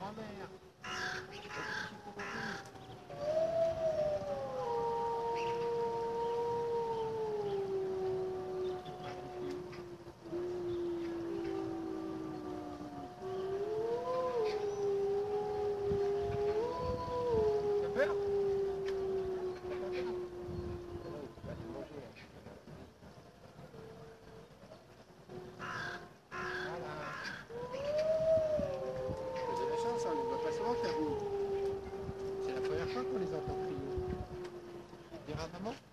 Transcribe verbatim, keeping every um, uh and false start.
grand-mère. T'as peur? T'as pas peur? Oh, tu vas te manger, hein. Voilà. T'as de la chance, hein, on les voit pas souvent, Caroline. C'est la première fois qu'on les entend crier. Dira maman?